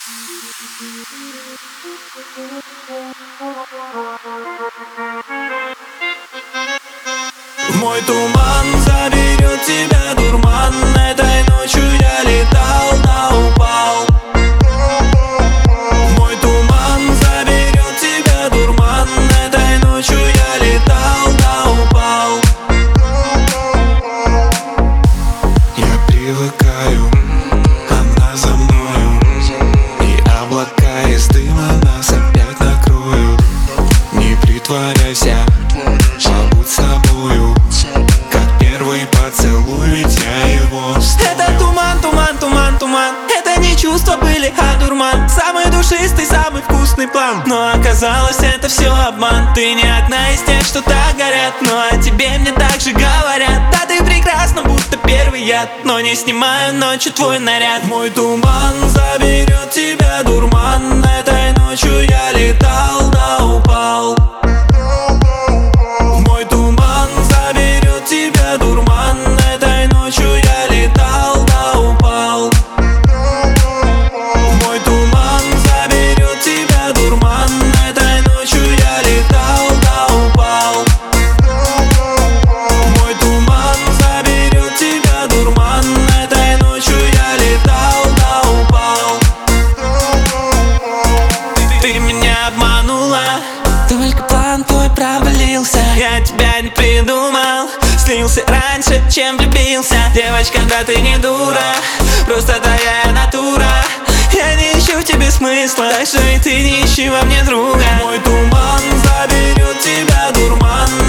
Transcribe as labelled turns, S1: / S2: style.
S1: Мой туман заберет тебя, дурман. Этой ночью я летал, да упал. Мой туман заберет тебя, дурман. Этой ночью я летал, да упал.
S2: Я привыкаю, она за мною, и облака из дыма нас опять накроют. Не притворяйся, побудь собою, как первый поцелуй, ведь я его стою.
S1: Это туман, туман, туман, туман. Это не чувства были, а дурман. Самый душистый, самый вкусный план. Но оказалось, это все обман. Ты не одна из тех, что так горят, но о тебе мне так же говорят. Да ты прекрасна, будто первый яд, но не снимаю ночью твой наряд. Мой туман заберет тебя, дурман. Этой ночью я летал, да упал. Мой туман заберет тебя, дурман. Этой ночью я летал, да упал. Мой туман заберет тебя, дурман. Этой ночью я летал, да упал. Мой туман заберет тебя, дурман. Этой ночью я летал, да упал. Ты меня обманула, только план твой провалился. Я тебя не придумал, слился раньше, чем влюбился. Девочка, да ты не дура, просто твоя натура. Я не ищу в тебе смысла, так что и ты не ищи во мне друга. Мой туман заберет тебя, дурман.